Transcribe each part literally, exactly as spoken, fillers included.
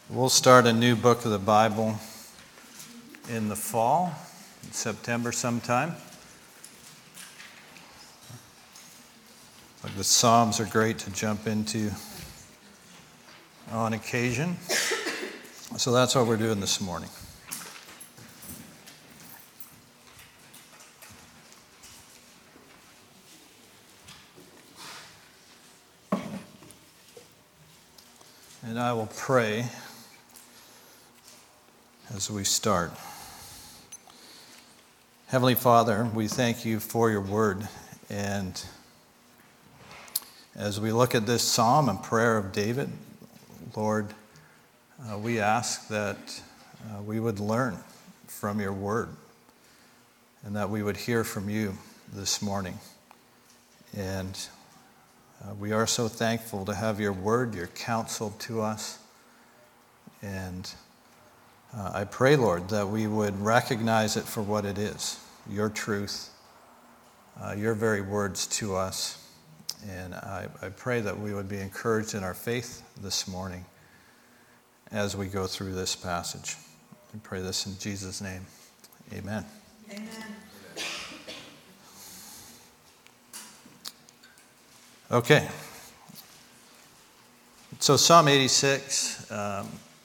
We'll start a new book of the Bible in the fall, in September sometime. Like the Psalms are great to jump into on occasion. So that's what we're doing this morning. And I will pray as we start. Heavenly Father, we thank you for your word. And as we look at this psalm and prayer of David, Lord, uh, we ask that uh, we would learn from your word and that we would hear from you this morning. And uh, we are so thankful to have your word, your counsel to us. And uh, I pray, Lord, that we would recognize it for what it is, your truth, uh, your very words to us. And I, I pray that we would be encouraged in our faith this morning as we go through this passage. I pray this in Jesus' name. Amen. Amen. Okay. So Psalm eighty-six, um,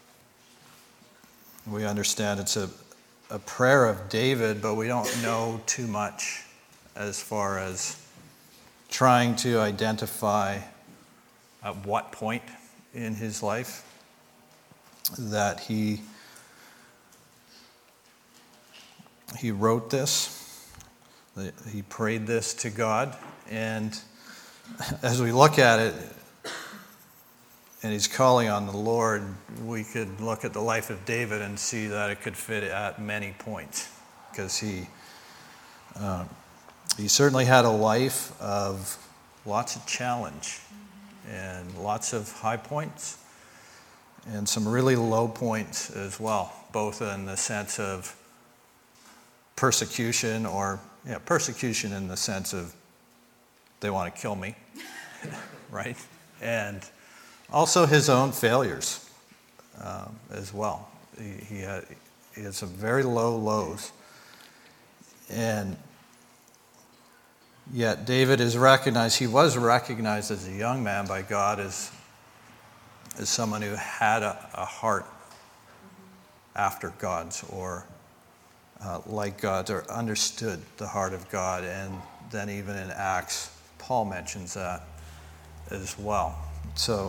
we understand it's a, a prayer of David, but we don't know too much as far as trying to identify at what point in his life that he he wrote this, that he prayed this to God. And as we look at it, and he's calling on the Lord, we could look at the life of David and see that it could fit at many points, because he uh, he certainly had a life of lots of challenge and lots of high points and some really low points as well, both in the sense of persecution or yeah, persecution in the sense of they want to kill me, right? And also his own failures um, as well. He, he, had, he had some very low lows. And yet David is recognized, he was recognized as a young man by God as, as someone who had a, a heart after God's, or uh, like God's, or understood the heart of God. And then even in Acts, Paul mentions that as well. So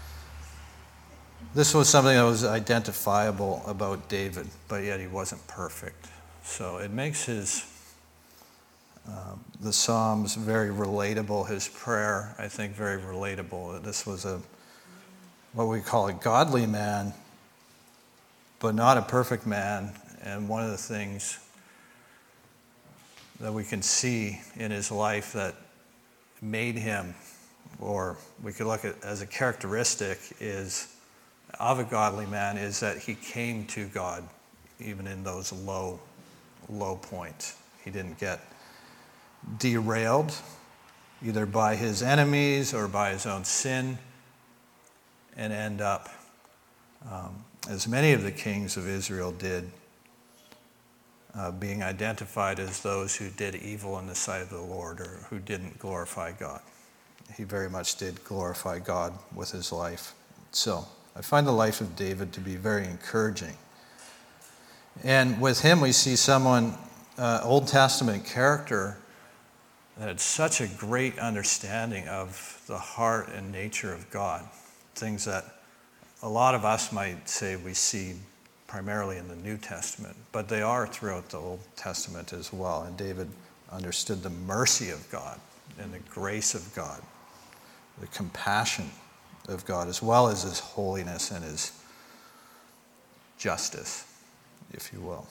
this was something that was identifiable about David, but yet he wasn't perfect. So it makes his um, the Psalms very relatable. His prayer, I think, very relatable. This was a what we call a godly man, but not a perfect man. And one of the things that we can see in his life that made him, or we could look at as a characteristic is of a godly man, is that he came to God even in those low, low points. He didn't get derailed either by his enemies or by his own sin and end up, um, as many of the kings of Israel did, uh, being identified as those who did evil in the sight of the Lord, or who didn't glorify God. He very much did glorify God with his life. So I find the life of David to be very encouraging. And with him we see someone, uh, Old Testament character, that had such a great understanding of the heart and nature of God. Things that a lot of us might say we see primarily in the New Testament, but they are throughout the Old Testament as well. And David understood the mercy of God and the grace of God, the compassion of God, as well as his holiness and his justice, if you will.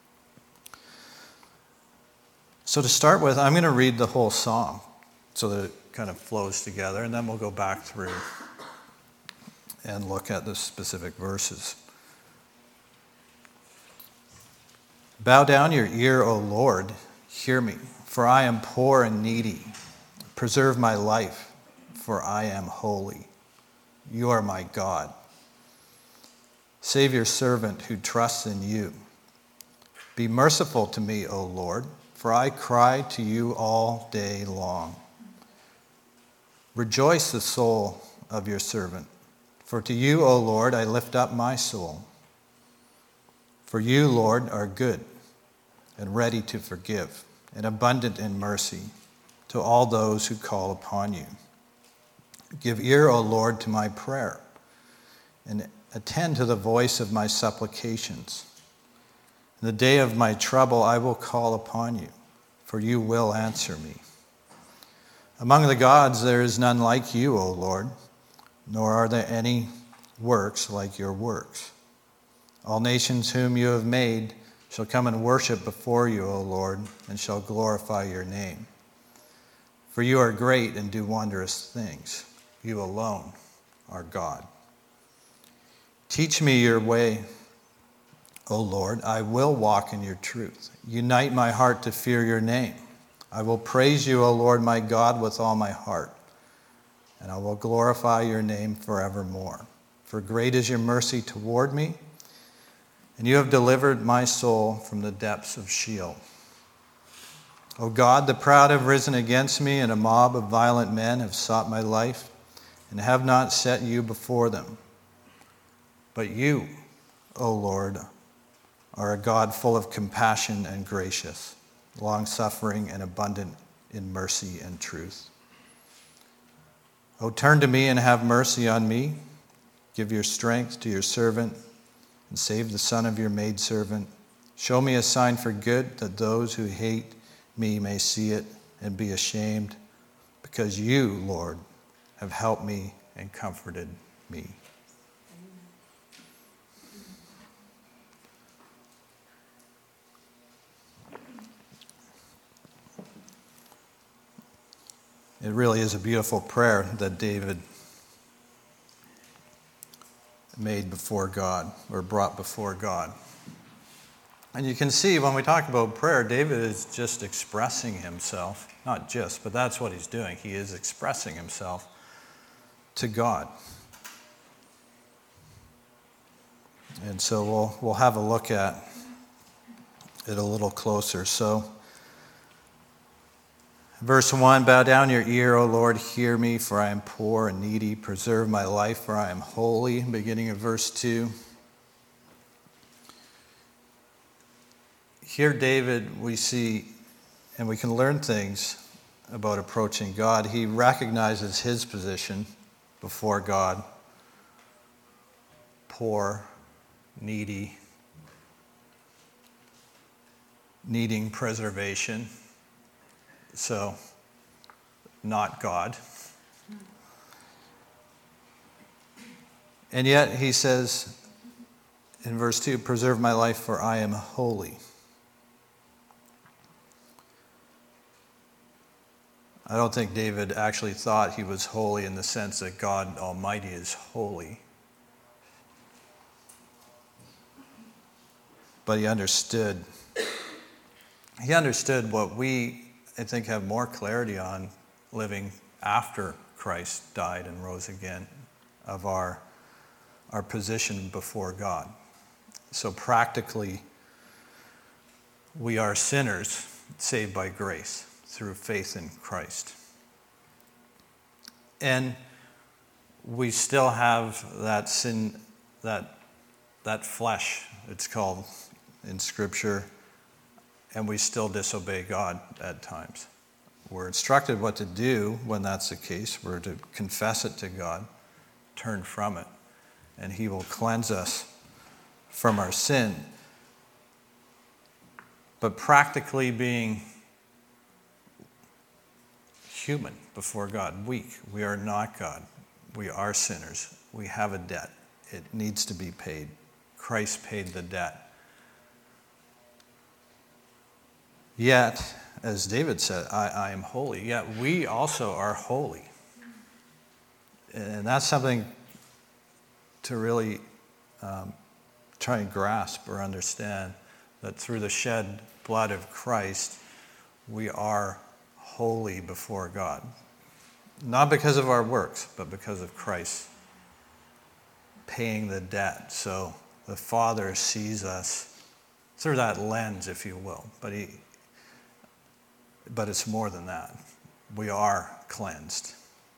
So to start with, I'm going to read the whole psalm so that it kind of flows together, and then we'll go back through and look at the specific verses. Bow down your ear, O Lord, hear me, for I am poor and needy. Preserve my life, for I am holy. You are my God. Save your servant who trusts in you. Be merciful to me, O Lord, for I cry to you all day long. Rejoice the soul of your servant, for to you, O Lord, I lift up my soul. For you, Lord, are good and ready to forgive, and abundant in mercy to all those who call upon you. Give ear, O Lord, to my prayer, and attend to the voice of my supplications. In the day of my trouble I will call upon you, for you will answer me. Among the gods there is none like you, O Lord, nor are there any works like your works. All nations whom you have made shall come and worship before you, O Lord, and shall glorify your name. For you are great and do wondrous things. You alone are God. Teach me your way, O Lord. I will walk in your truth. Unite my heart to fear your name. I will praise you, O Lord my God, with all my heart, and I will glorify your name forevermore. For great is your mercy toward me, and you have delivered my soul from the depths of Sheol. O God, the proud have risen against me, and a mob of violent men have sought my life, and have not set you before them. But you, O Lord, are a God full of compassion and gracious, long-suffering and abundant in mercy and truth. O turn to me and have mercy on me. Give your strength to your servant, and save the son of your maidservant. Show me a sign for good, that those who hate me may see it and be ashamed, because you, Lord, have helped me and comforted me. It really is a beautiful prayer that David made before God, or brought before God. And you can see when we talk about prayer, David is just expressing himself. Not just, but that's what he's doing. He is expressing himself to God. And so we'll we'll have a look at it a little closer. So, verse one, bow down your ear, O Lord, hear me, for I am poor and needy. Preserve my life, for I am holy. Beginning of verse two. Here, David, we see, and we can learn things about approaching God. He recognizes his position before God: poor, needy, needing preservation. So, not God. And yet he says in verse two, preserve my life, for I am holy. I don't think David actually thought he was holy in the sense that God Almighty is holy. But he understood. He understood what we, I think, have more clarity on living after Christ died and rose again, of our, our position before God. So practically, we are sinners saved by grace through faith in Christ. And we still have that sin, that, that flesh, it's called in Scripture, and we still disobey God at times. We're instructed what to do when that's the case. We're to confess it to God, turn from it, and He will cleanse us from our sin. But practically being human before God, weak, we are not God. We are sinners. We have a debt. It needs to be paid. Christ paid the debt. Yet, as David said, I, I am holy. Yet we also are holy. And that's something to really um, try and grasp or understand, that through the shed blood of Christ, we are holy before God. Not because of our works, but because of Christ paying the debt. So the Father sees us through that lens, if you will. But he, but it's more than that. We are cleansed.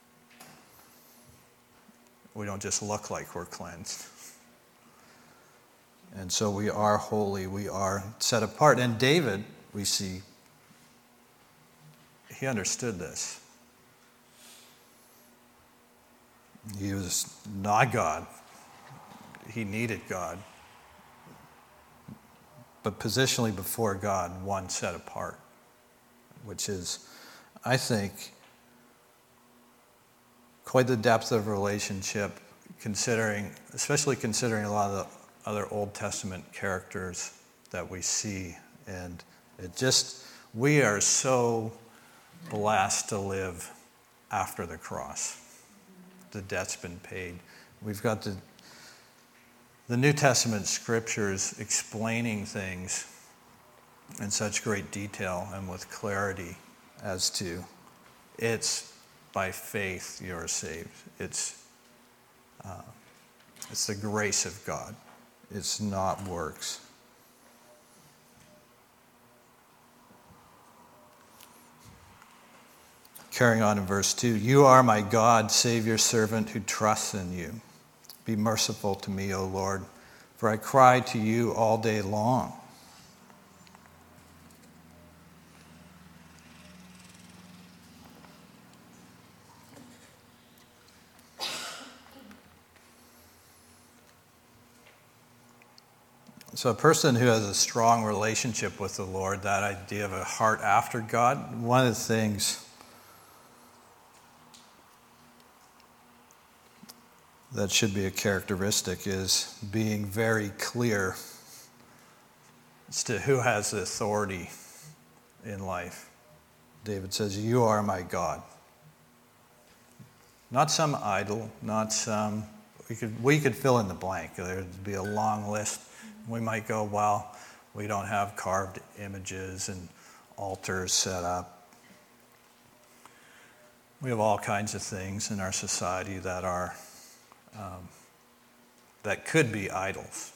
We don't just look like we're cleansed. And so we are holy. We are set apart. And David, we see, he understood this. He was not God. He needed God. But positionally before God, one set apart, which is, I think, quite the depth of relationship, considering, especially considering a lot of the other Old Testament characters that we see. And it just, we are so blessed to live after the cross. The debt's been paid. We've got the the New Testament scriptures explaining things in such great detail and with clarity as to it's by faith you're saved. It's uh, it's the grace of God. It's not works. Carrying on in verse two, you are my God, save your servant who trusts in you. Be merciful to me, O Lord, for I cry to you all day long. So a person who has a strong relationship with the Lord, that idea of a heart after God, one of the things that should be a characteristic is being very clear as to who has the authority in life. David says, you are my God. Not some idol, not some, we could, we could fill in the blank. There'd be a long list. We might go, well, we don't have carved images and altars set up. We have all kinds of things in our society that are Um, that could be idols.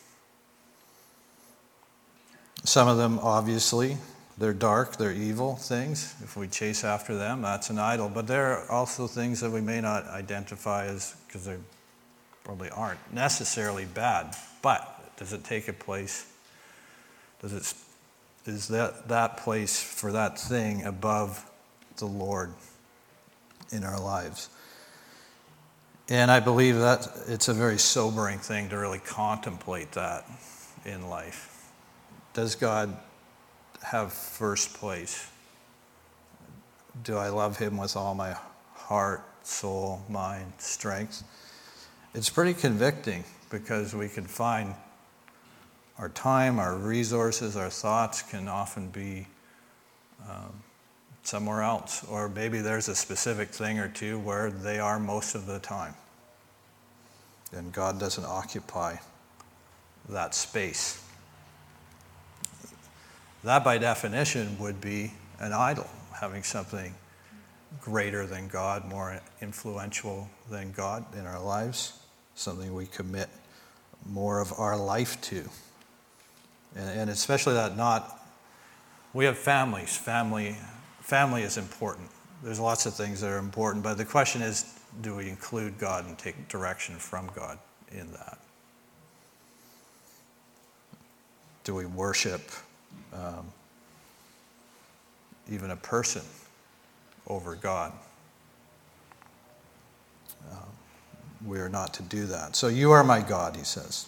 Some of them, obviously, they're dark, they're evil things. If we chase after them, that's an idol. But there are also things that we may not identify as, because they probably aren't necessarily bad. But does it take a place? Does it, is that, that place for that thing above the Lord in our lives? And I believe that it's a very sobering thing to really contemplate that in life. Does God have first place? Do I love him with all my heart, soul, mind, strength? It's pretty convicting because we can find our time, our resources, our thoughts can often be um, somewhere else. Or maybe there's a specific thing or two where they are most of the time. And God doesn't occupy that space. That by definition would be an idol, having something greater than God, more influential than God in our lives, something we commit more of our life to. And, and especially that not, we have families, family, family is important. There's lots of things that are important, but the question is, do we include God and take direction from God in that? Do we worship um, even a person over God? Um, we are not to do that. So you are my God, he says.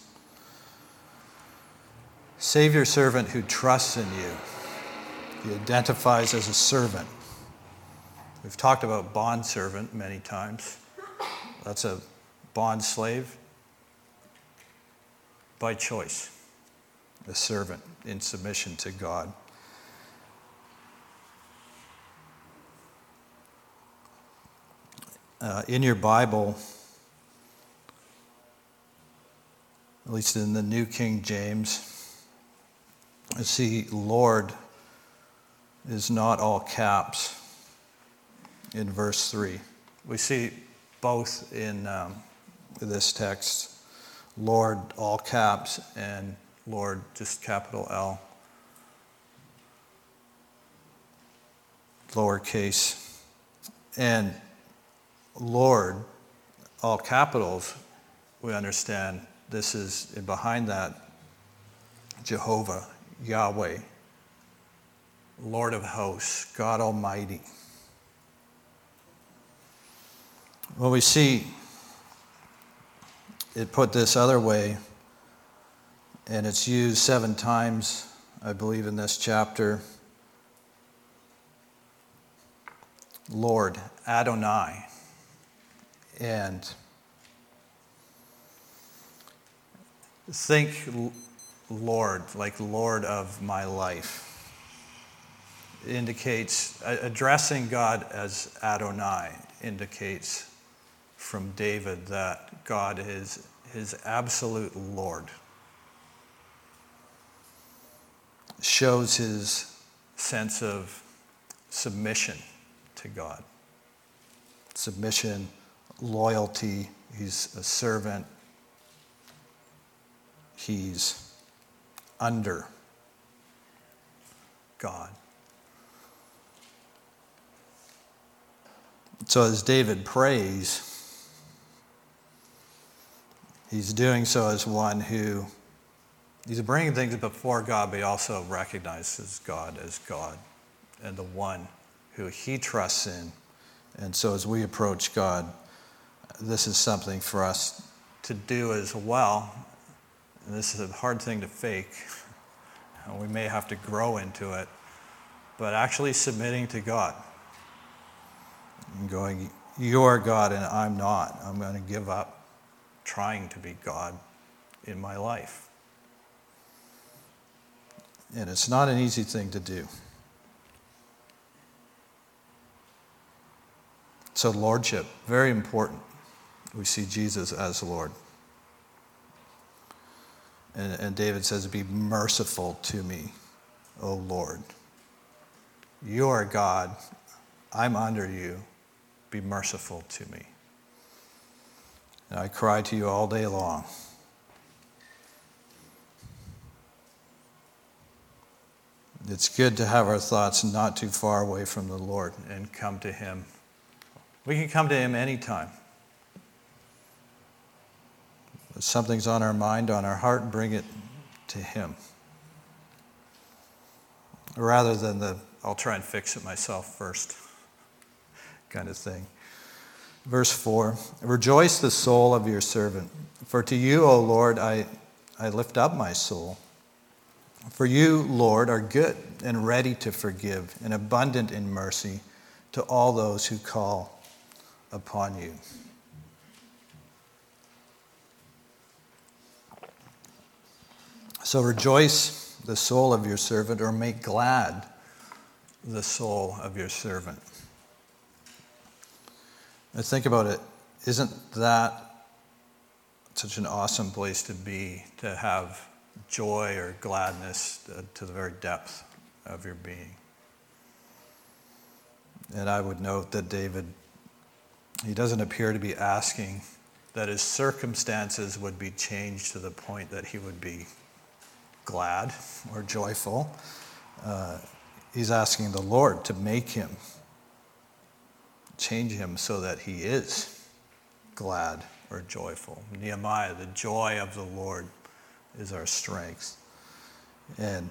Save your servant who trusts in you. He identifies as a servant. We've talked about bondservant many times. That's a bond slave by choice, a servant in submission to God. Uh, in your Bible, at least in the New King James, I see Lord is not all caps in verse three. We see both in um, this text, Lord, all caps, and Lord, just capital L, lowercase. And Lord, all capitals, we understand this is behind that Jehovah, Yahweh, Lord of hosts, God Almighty. Well, we see it put this other way, and it's used seven times, I believe, in this chapter. Lord, Adonai. And think Lord, like Lord of my life. It indicates, addressing God as Adonai indicates from David that God is his absolute Lord. Shows his sense of submission to God. Submission, loyalty, he's a servant. He's under God. So as David prays, he's doing so as one who, he's bringing things before God, but he also recognizes God as God and the one who he trusts in. And so as we approach God, this is something for us to do as well. And this is a hard thing to fake. And we may have to grow into it, but actually submitting to God. And going, you're God and I'm not. I'm going to give up trying to be God in my life. And it's not an easy thing to do. So lordship, very important. We see Jesus as Lord. And, and David says, be merciful to me, O Lord. You are God. I'm under you. Be merciful to me. And I cry to you all day long. It's good to have our thoughts not too far away from the Lord and come to him. We can come to him anytime. If something's on our mind, on our heart, bring it to him. Rather than the, I'll try and fix it myself first kind of thing. Verse four, rejoice the soul of your servant. For to you, O Lord, I, I lift up my soul. For you, Lord, are good and ready to forgive and abundant in mercy to all those who call upon you. So rejoice the soul of your servant, or make glad the soul of your servant. Now think about it. Isn't that such an awesome place to be, to have joy or gladness to the very depth of your being? And I would note that David, he doesn't appear to be asking that his circumstances would be changed to the point that he would be glad or joyful. Uh, he's asking the Lord to make him, change him so that he is glad or joyful. Nehemiah, the joy of the Lord is our strength. And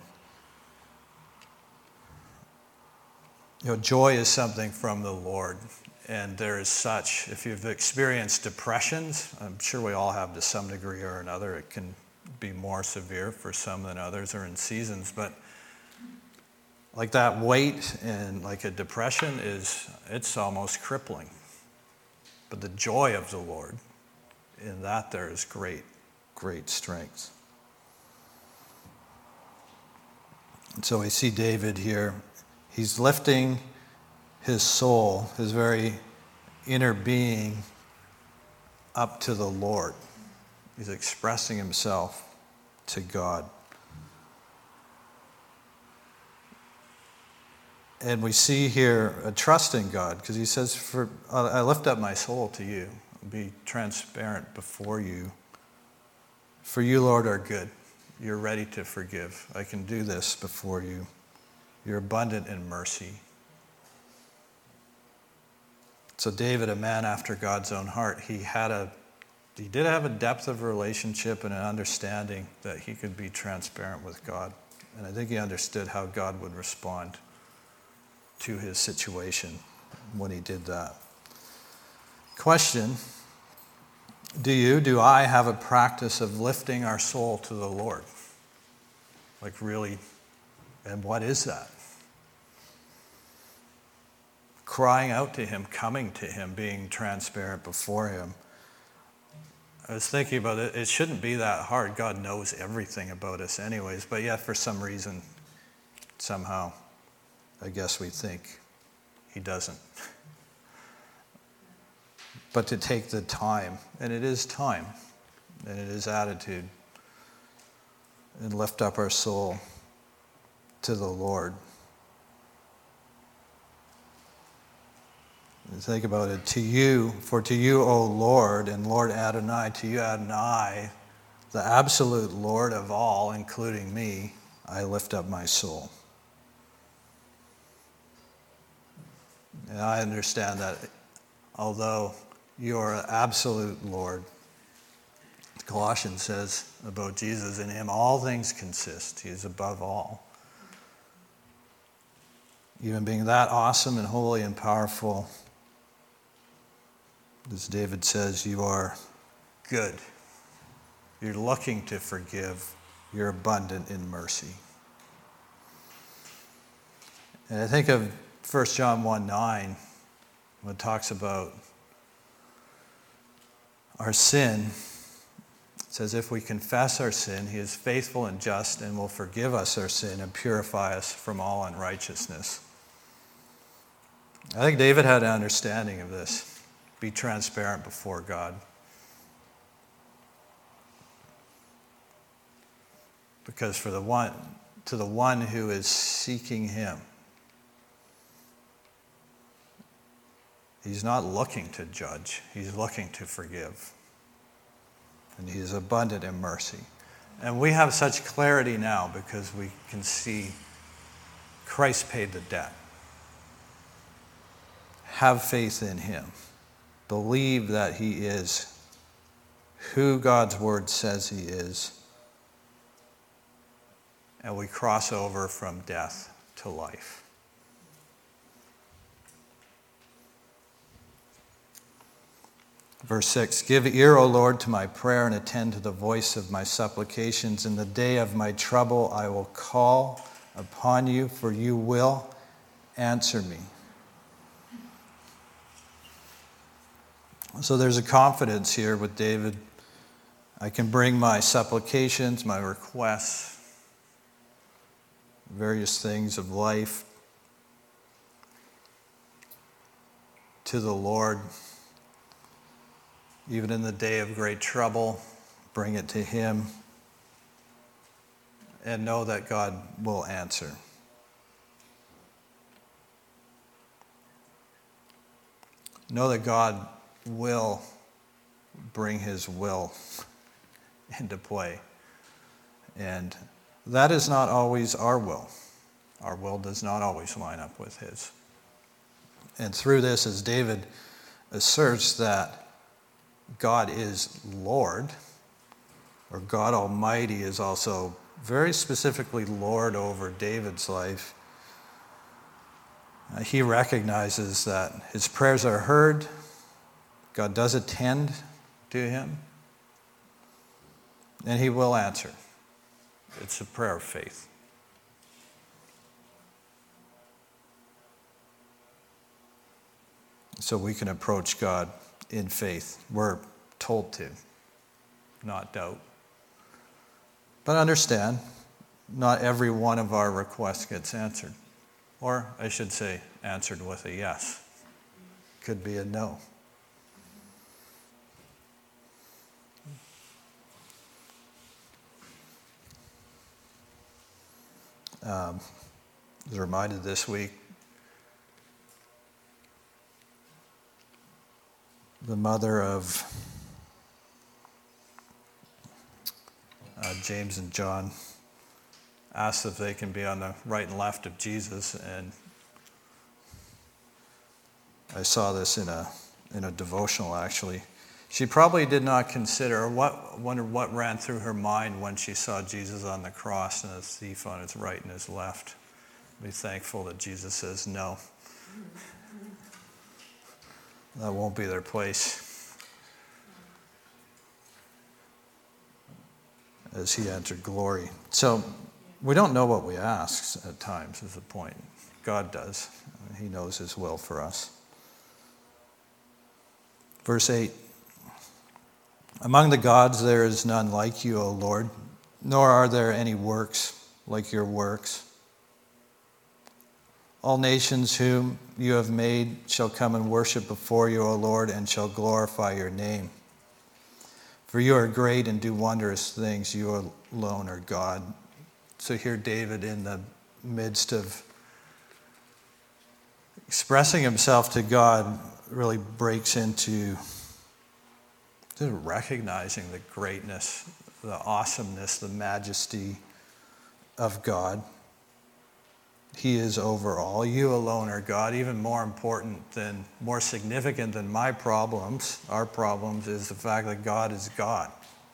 you know, joy is something from the Lord. And there is such, if you've experienced depressions, I'm sure we all have to some degree or another. It can be more severe for some than others, or in seasons. But like that weight and like a depression is, it's almost crippling. But the joy of the Lord, in that there is great, great strength. And so we see David here. He's lifting his soul, his very inner being, up to the Lord. He's expressing himself to God. And we see here a trust in God, because he says, "For I lift up my soul to you, I'll be transparent before you. For you, Lord, are good. You're ready to forgive. I can do this before you. You're abundant in mercy. So David, a man after God's own heart, he had a he did have a depth of relationship and an understanding that he could be transparent with God. And I think he understood how God would respond to his situation when he did that. Question, do you, do I have a practice of lifting our soul to the Lord? Like really, and what is that? Crying out to him, coming to him, being transparent before him. I was thinking about it, it shouldn't be that hard. God knows everything about us anyways, but yet for some reason, somehow, I guess we think he doesn't. But to take the time, and it is time, and it is attitude, and lift up our soul to the Lord. And think about it. To you, for to you, O Lord, and Lord Adonai, to you Adonai, the absolute Lord of all, including me, I lift up my soul. And I understand that although you are absolute Lord, Colossians says about Jesus, in him all things consist. He is above all. Even being that awesome and holy and powerful, as David says, you are good. You're looking to forgive. You're abundant in mercy. And I think of First John one nine, when it talks about our sin. It says, if we confess our sin, he is faithful and just and will forgive us our sin and purify us from all unrighteousness. I think David had an understanding of this. Be transparent before God. Because for the one, to the one who is seeking him, he's not looking to judge. He's looking to forgive. And he is abundant in mercy. And we have such clarity now because we can see Christ paid the debt. Have faith in him. Believe that he is who God's word says he is. And we cross over from death to life. Verse six, give ear, O Lord, to my prayer and attend to the voice of my supplications. In the day of my trouble I will call upon you, for you will answer me. So there's a confidence here with David. I can bring my supplications, my requests, various things of life to the Lord. Even in the day of great trouble, bring it to him and know that God will answer. Know that God will bring his will into play. And that is not always our will. Our will does not always line up with his. And through this, as David asserts that God is Lord, or God Almighty is also very specifically Lord over David's life, uh, he recognizes that his prayers are heard. God does attend to him, and he will answer. It's a prayer of faith. So we can approach God in faith. We're told to, not doubt. But understand, not every one of our requests gets answered. Or, I should say, answered with a yes. Could be a no. Um, I was reminded this week, the mother of uh, James and John asked if they can be on the right and left of Jesus, and I saw this in a in a devotional actually. She probably did not consider, or what, wondered what ran through her mind when she saw Jesus on the cross and a thief on his right and his left. Be thankful that Jesus says no. That won't be their place as he entered glory. So we don't know what we ask at times is the point. God does. He knows his will for us. Verse eight. Among the gods there is none like you, O Lord, nor are there any works like your works. All nations whom you have made shall come and worship before you, O Lord, and shall glorify your name. For you are great and do wondrous things. You alone are God. So here David, in the midst of expressing himself to God, really breaks into just recognizing the greatness, the awesomeness, the majesty of God. He is over all. You alone are God. Even more important than, more significant than my problems, our problems, is the fact that God is God.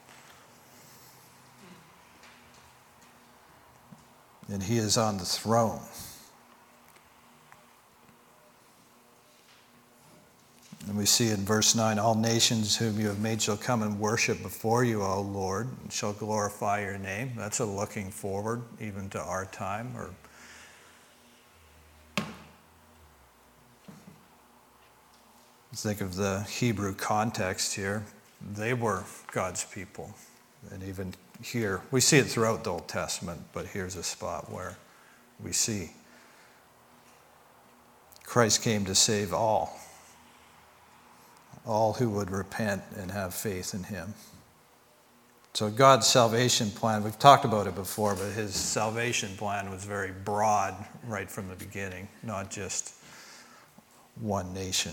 And he is on the throne. And we see in verse nine, all nations whom you have made shall come and worship before you, O Lord, and shall glorify your name. That's a looking forward even to our time. Or think of the Hebrew context here. They were God's people. And even here, we see it throughout the Old Testament, but here's a spot where we see Christ came to save all. All who would repent and have faith in him. So God's salvation plan, we've talked about it before, but his salvation plan was very broad right from the beginning, not just one nation.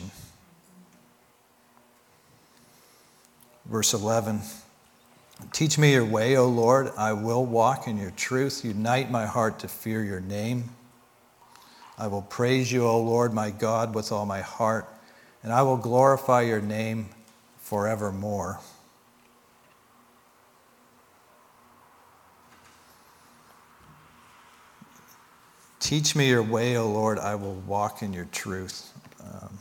Verse eleven, teach me your way, O Lord, I will walk in your truth. Unite my heart to fear your name. I will praise you, O Lord, my God, with all my heart, and I will glorify your name forevermore. Teach me your way, O Lord, I will walk in your truth. Um,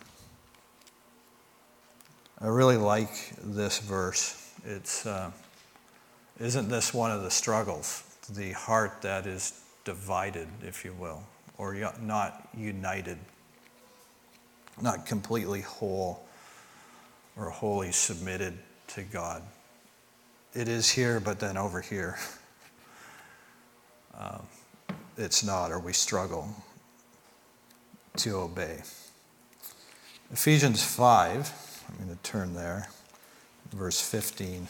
I really like this verse. It's, uh, isn't this one of the struggles? The heart that is divided, if you will, or not united. Not completely whole or wholly submitted to God. It is here, but then over here, um, it's not, or we struggle to obey. Ephesians five, I'm going to turn there, verse fifteen.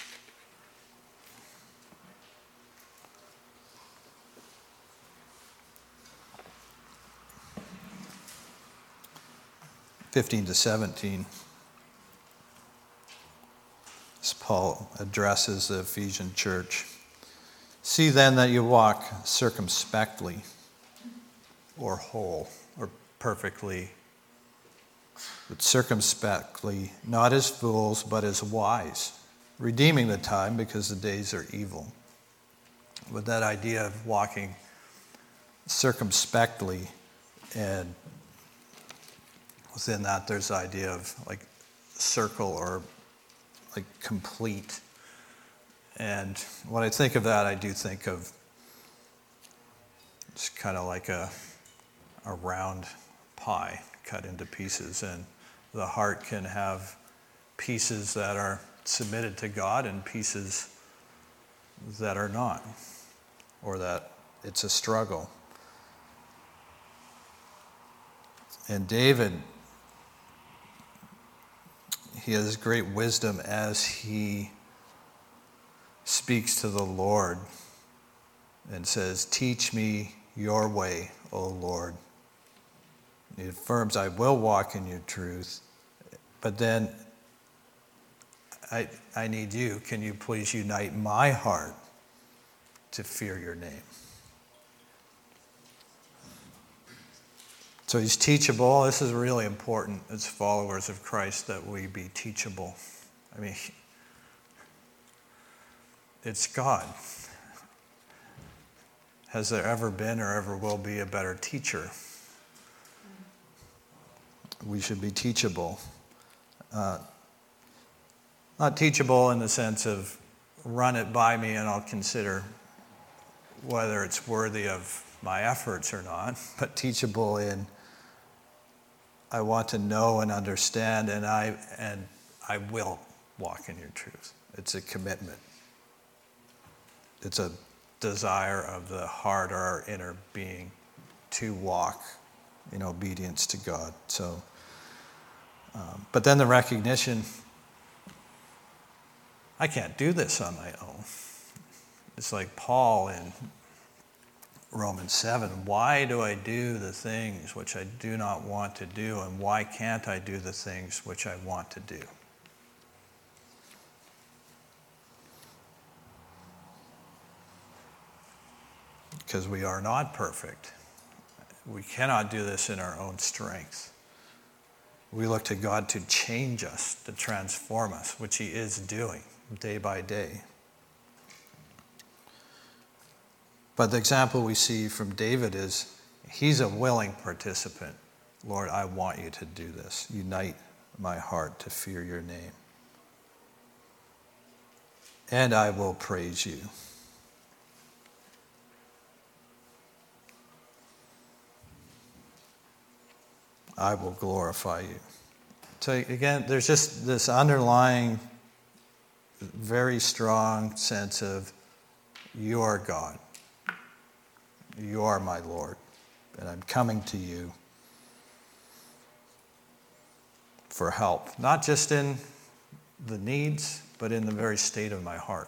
fifteen to seventeen, as Paul addresses the Ephesian church. See then that you walk circumspectly, or whole, or perfectly, but circumspectly, not as fools, but as wise, redeeming the time because the days are evil. With that idea of walking circumspectly, and within that, there's the idea of like circle or like complete. And when I think of that, I do think of it's kind of like a, a round pie cut into pieces. And the heart can have pieces that are submitted to God and pieces that are not, or that it's a struggle. And David, he has great wisdom as he speaks to the Lord and says, teach me your way, O Lord. He affirms, I will walk in your truth. But then, I, I need you. Can you please unite my heart to fear your name. So he's teachable. This is really important as followers of Christ, that we be teachable. I mean, it's God. Has there ever been or ever will be a better teacher? We should be teachable. Uh, not teachable in the sense of run it by me and I'll consider whether it's worthy of my efforts or not, but teachable in I want to know and understand, and I and I will walk in your truth. It's a commitment. It's a desire of the heart or our inner being to walk in obedience to God. So, um, but then the recognition, I can't do this on my own. It's like Paul in Romans seven. Why do I do the things which I do not want to do, and why can't I do the things which I want to do? Because we are not perfect. We cannot do this in our own strength. We look to God to change us, to transform us, which he is doing day by day. But the example we see from David is he's a willing participant. Lord, I want you to do this. Unite my heart to fear your name. And I will praise you. I will glorify you. So again, there's just this underlying, very strong sense of you are God. You are my Lord. And I'm coming to you for help. Not just in the needs, but in the very state of my heart.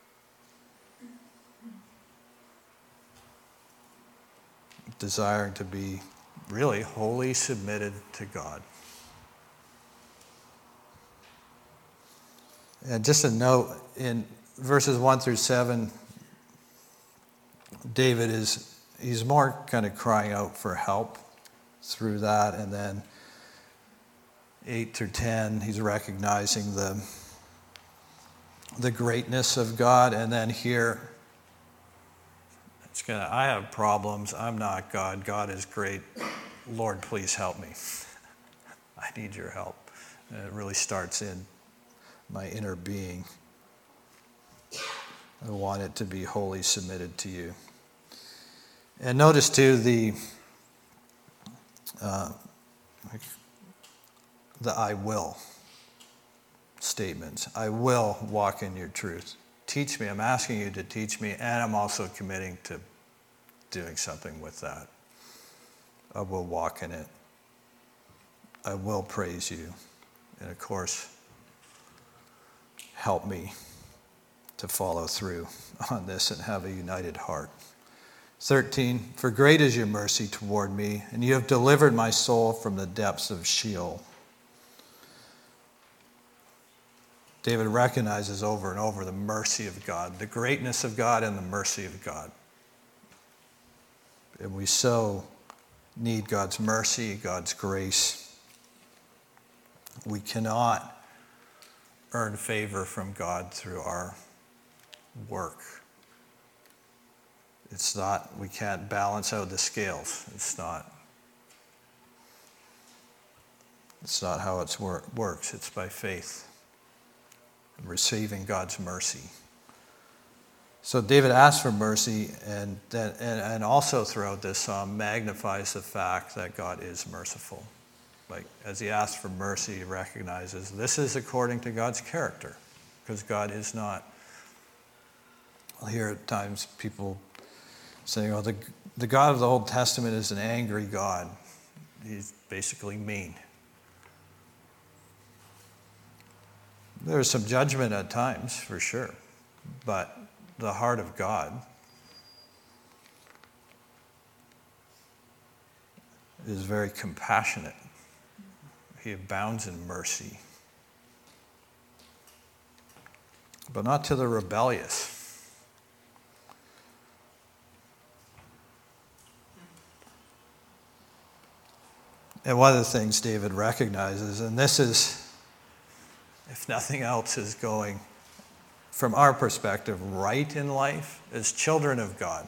Desiring to be really wholly submitted to God. And just a note, in verses one through seven, David is, he's more kind of crying out for help through that. And then eight through ten, he's recognizing the, the greatness of God. And then here, it's gonna, I have problems. I'm not God. God is great. Lord, please help me. I need your help. And it really starts in my inner being. I want it to be wholly submitted to you. And notice too the uh, the I will statements. I will walk in your truth. Teach me. I'm asking you to teach me, and I'm also committing to doing something with that. I will walk in it. I will praise you. And of course, help me to follow through on this and have a united heart. thirteen, for great is your mercy toward me, and you have delivered my soul from the depths of Sheol. David recognizes over and over the mercy of God, the greatness of God and the mercy of God. And we so need God's mercy, God's grace. We cannot earn favor from God through our work. It's not, we can't balance out the scales. It's not, it's not how it works. It's by faith, receiving God's mercy. So David asks for mercy, and, that, and, and also throughout this psalm magnifies the fact that God is merciful. Like, as he asks for mercy, he recognizes this is according to God's character, because God is not. I'll hear at times people saying, oh, the, the God of the Old Testament is an angry God. He's basically mean. There's some judgment at times, for sure, but the heart of God is very compassionate. He abounds in mercy, but not to the rebellious. And one of the things David recognizes, and this is, if nothing else is going, from our perspective, right in life, as children of God.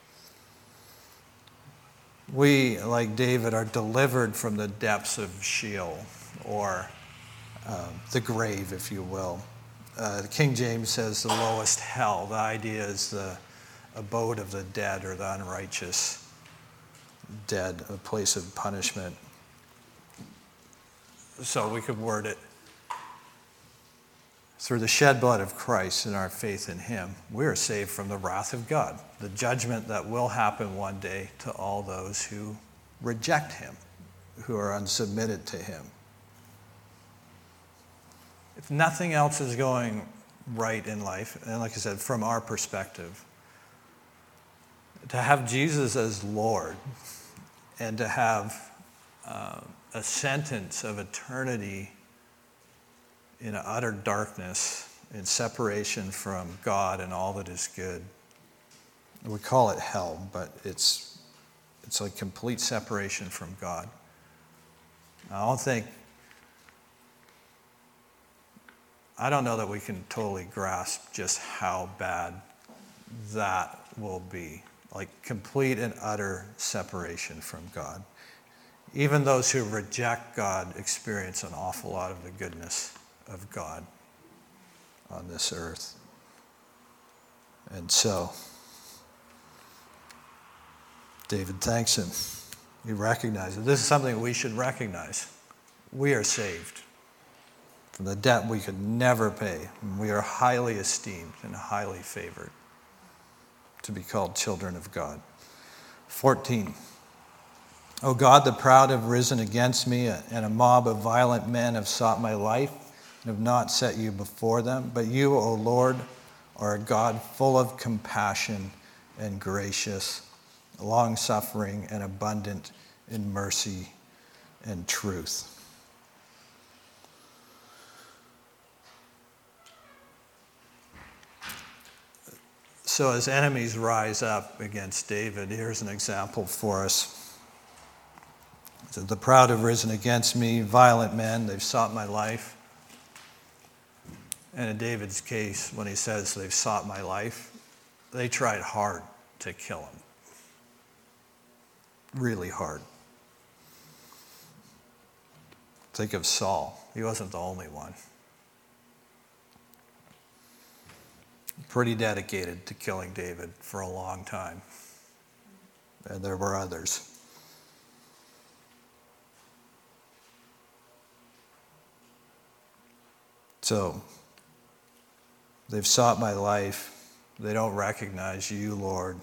We, like David, are delivered from the depths of Sheol, or um, the grave, if you will. Uh, the King James says the lowest hell. The idea is the abode of the dead, or the unrighteous dead, a place of punishment. So we could word it, through the shed blood of Christ and our faith in him, we are saved from the wrath of God, the judgment that will happen one day to all those who reject him, who are unsubmitted to him. If nothing else is going right in life, and like I said, from our perspective, to have Jesus as Lord and to have uh, a sentence of eternity in utter darkness, in separation from God and all that is good. We call it hell, but it's it's like complete separation from God. I don't think, I don't know that we can totally grasp just how bad that will be. Like complete and utter separation from God. Even those who reject God experience an awful lot of the goodness of God on this earth. And so, David thanks him. He recognizes, this is something we should recognize. We are saved from the debt we could never pay. We are highly esteemed and highly favored to be called children of God. fourteen. O God, the proud have risen against me, and a mob of violent men have sought my life, and have not set you before them. But you, O Lord, are a God full of compassion and gracious, long-suffering and abundant in mercy and truth. So as enemies rise up against David, here's an example for us. So the proud have risen against me, violent men, they've sought my life. And in David's case, when he says they've sought my life, they tried hard to kill him. Really hard. Think of Saul. He wasn't the only one. Pretty dedicated to killing David for a long time. And there were others. So, they've sought my life. They don't recognize you, Lord.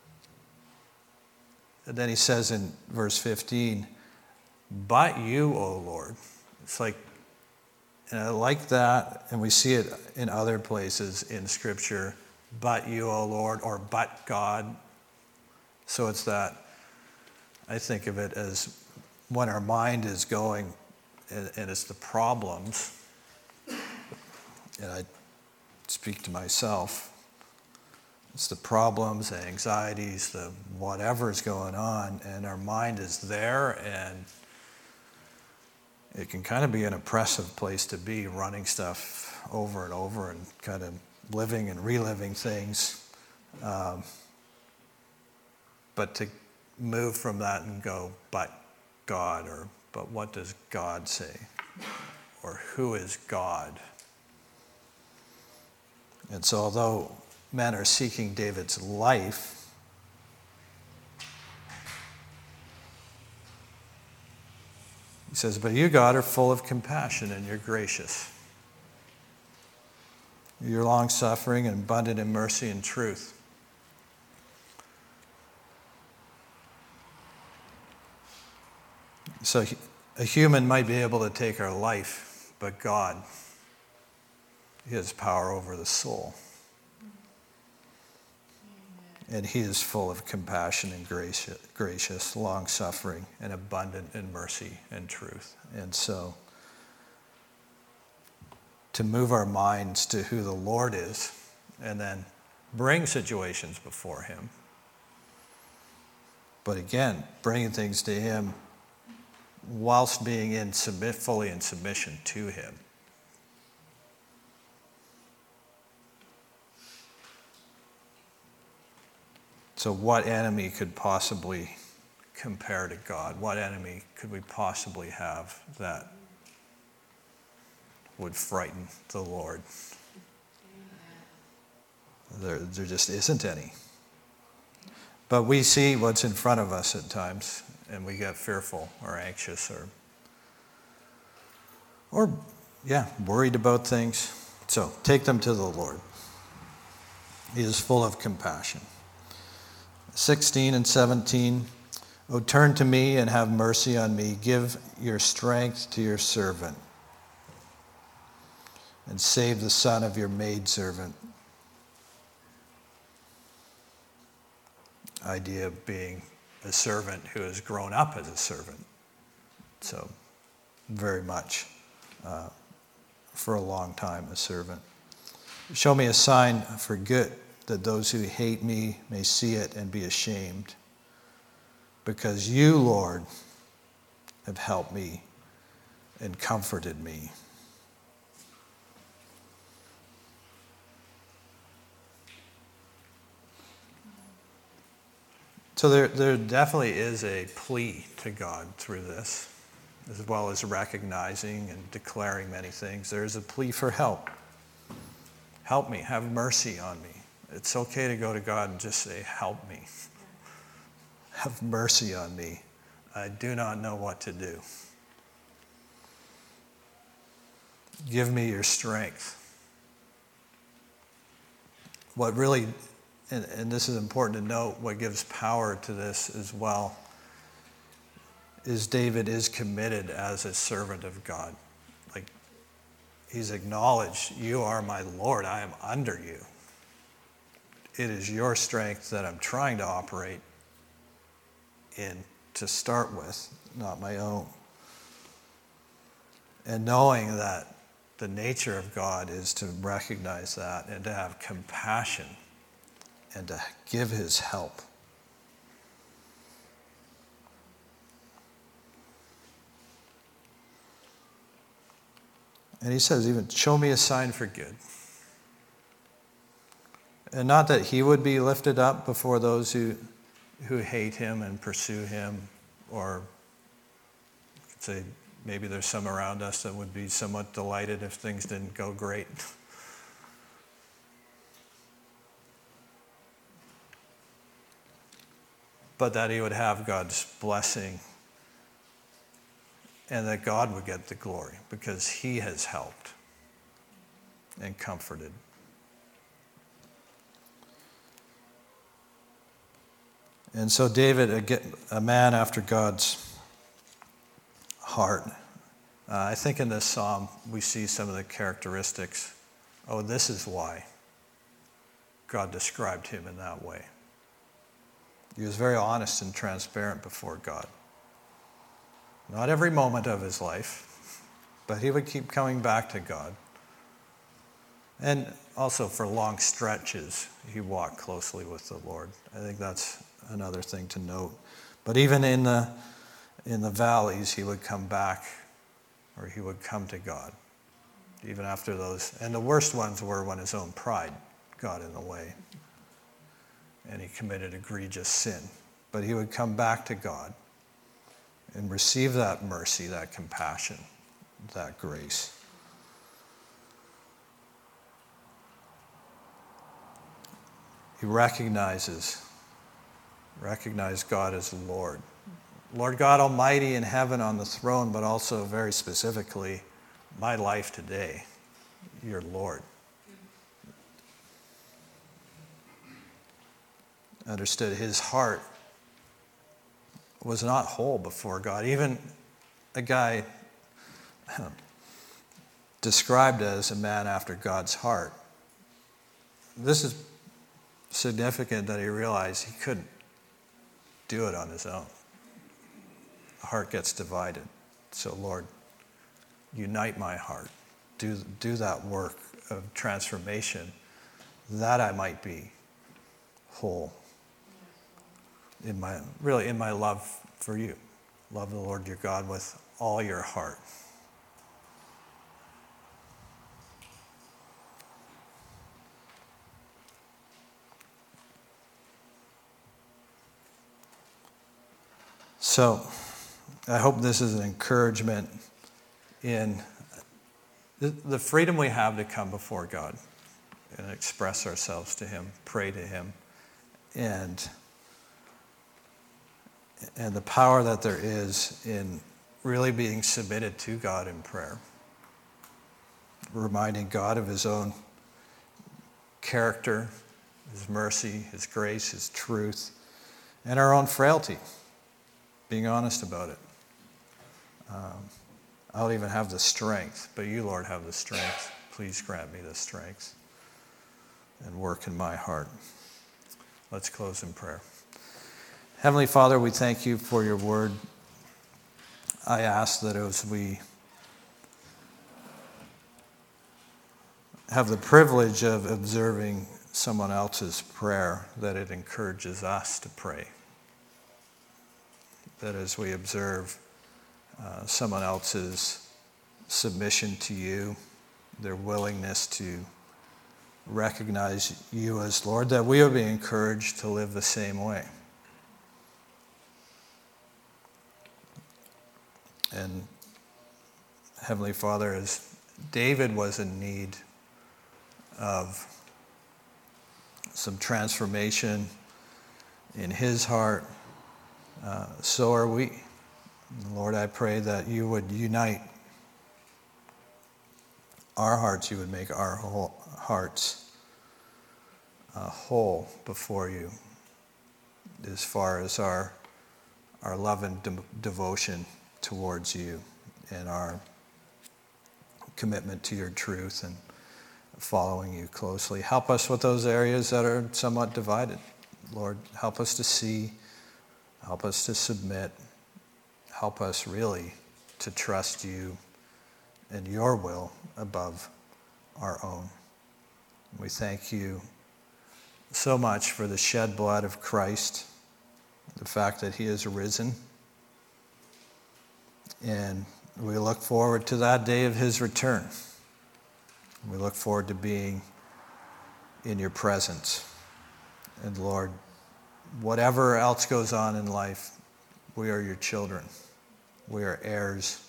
And then he says in verse fifteen, but you, O Lord. It's like, and I like that, and we see it in other places in Scripture, but you, O Lord, or but God. So it's that, I think of it as when our mind is going, and, and it's the problems, and I speak to myself, it's the problems, the anxieties, the whatever's going on, and our mind is there, and it can kind of be an oppressive place to be, running stuff over and over and kind of living and reliving things. Um, but to move from that and go, but God, or but what does God say? Or who is God? And so although men are seeking David's life, he says, but you, God, are full of compassion and you're gracious. You're long-suffering and abundant in mercy and truth. So a human might be able to take our life, but God, he has power over the soul. And he is full of compassion and gracious, gracious, long-suffering, and abundant in mercy and truth. And so, to move our minds to who the Lord is, and then bring situations before him. But again, bringing things to him whilst being in submit, fully in submission to him. So what enemy could possibly compare to God? What enemy could we possibly have that would frighten the Lord? There, there just isn't any. But we see what's in front of us at times, and we get fearful or anxious or, or yeah, worried about things. So take them to the Lord. He is full of compassion. sixteen and seventeen, O turn to me and have mercy on me. Give your strength to your servant and save the son of your maidservant. Idea of being a servant who has grown up as a servant. So very much uh, for a long time a servant. Show me a sign for good, that those who hate me may see it and be ashamed. Because you, Lord, have helped me and comforted me. So there, there definitely is a plea to God through this, as well as recognizing and declaring many things. There is a plea for help. Help me, have mercy on me. It's okay to go to God and just say, help me. Have mercy on me. I do not know what to do. Give me your strength. What really, and, and this is important to note, what gives power to this as well, is David is committed as a servant of God. Like, he's acknowledged, you are my Lord, I am under you. It is your strength that I'm trying to operate in to start with, not my own. And knowing that the nature of God is to recognize that and to have compassion and to give his help. And he says, even show me a sign for good. And not that he would be lifted up before those who who hate him and pursue him, or you could say maybe there's some around us that would be somewhat delighted if things didn't go great. But that he would have God's blessing and that God would get the glory because he has helped and comforted. And so David, a man after God's heart, uh, I think in this psalm we see some of the characteristics. Oh, this is why God described him in that way. He was very honest and transparent before God. Not every moment of his life, but he would keep coming back to God. And also for long stretches, he walked closely with the Lord. I think that's another thing to note. But even in the in the valleys, he would come back, or he would come to God, even after those. And the worst ones were when his own pride got in the way, and he committed egregious sin. But he would come back to God and receive that mercy, that compassion, that grace. He recognizes, recognize God as Lord. Lord God Almighty in heaven on the throne, but also very specifically, my life today, your Lord. Understood his heart was not whole before God. Even a guy described as a man after God's heart. This is significant that he realized he couldn't do it on his own. The heart gets divided. So Lord, unite my heart. Do, do that work of transformation that I might be whole in my, really in my love for you. Love the Lord your God with all your heart. So, I hope this is an encouragement in the freedom we have to come before God and express ourselves to him, pray to him, and, and the power that there is in really being submitted to God in prayer, reminding God of his own character, his mercy, his grace, his truth, and our own frailty, being honest about it. Um, I don't even have the strength, but you, Lord, have the strength. Please grant me the strength and work in my heart. Let's close in prayer. Heavenly Father, we thank you for your word. I ask that as we have the privilege of observing someone else's prayer, that it encourages us to pray. That as we observe uh, someone else's submission to you, their willingness to recognize you as Lord, that we will be encouraged to live the same way. And Heavenly Father, as David was in need of some transformation in his heart, uh, so are we. Lord, I pray that you would unite our hearts, you would make our whole hearts uh, whole before you as far as our, our love and de- devotion towards you and our commitment to your truth and following you closely. Help us with those areas that are somewhat divided. Lord, help us to see, help us to submit, help us really to trust you and your will above our own. We thank you so much for the shed blood of Christ, the fact that he is risen. And we look forward to that day of his return. We look forward to being in your presence. And Lord, whatever else goes on in life, we are your children. We are heirs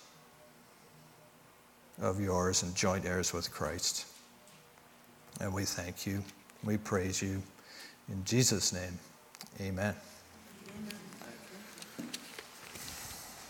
of yours and joint heirs with Christ. And we thank you. We praise you. In Jesus' name, amen. Amen.